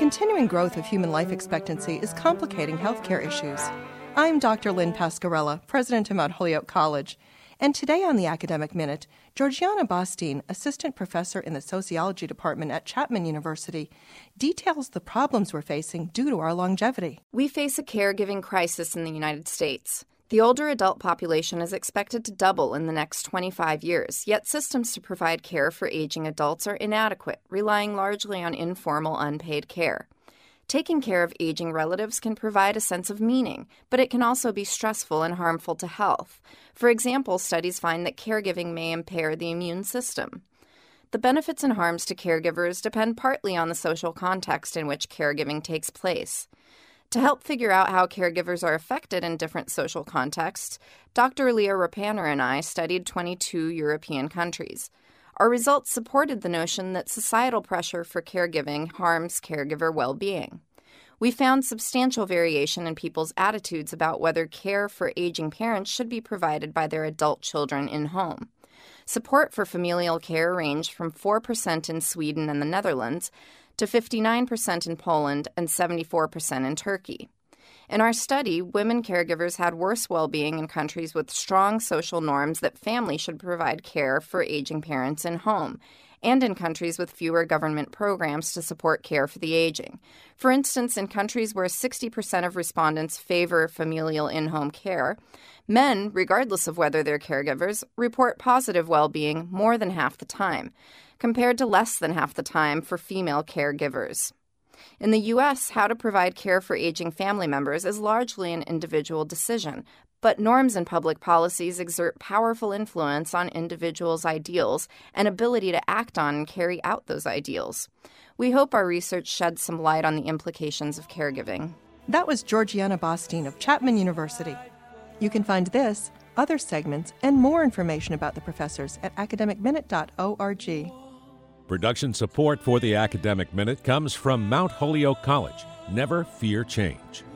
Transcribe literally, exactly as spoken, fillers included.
continuing growth of human life expectancy is complicating healthcare issues. I'm Doctor Lynn Pascarella, president of Mount Holyoke College, and today on the Academic Minute, Georgiana Bostine, assistant professor in the sociology department at Chapman University, details the problems we're facing due to our longevity. We face a caregiving crisis in the United States. The older adult population is expected to double in the next twenty-five years, yet systems to provide care for aging adults are inadequate, relying largely on informal, unpaid care. Taking care of aging relatives can provide a sense of meaning, but it can also be stressful and harmful to health. For example, studies find that caregiving may impair the immune system. The benefits and harms to caregivers depend partly on the social context in which caregiving takes place. To help figure out how caregivers are affected in different social contexts, Doctor Leah Rapaner and I studied twenty-two European countries. Our results supported the notion that societal pressure for caregiving harms caregiver well-being. We found substantial variation in people's attitudes about whether care for aging parents should be provided by their adult children in-home. Support for familial care ranged from four percent in Sweden and the Netherlands to fifty-nine percent in Poland and seventy-four percent in Turkey. In our study, women caregivers had worse well-being in countries with strong social norms that families should provide care for aging parents in home, and in countries with fewer government programs to support care for the aging. For instance, in countries where sixty percent of respondents favor familial in-home care, men, regardless of whether they're caregivers, report positive well-being more than half the time, compared to less than half the time for female caregivers. In the U S, how to provide care for aging family members is largely an individual decision, but norms and public policies exert powerful influence on individuals' ideals and ability to act on and carry out those ideals. We hope our research sheds some light on the implications of caregiving. That was Georgiana Bostine of Chapman University. You can find this, other segments, and more information about the professors at academic minute dot org. Production support for the Academic Minute comes from Mount Holyoke College. Never fear change.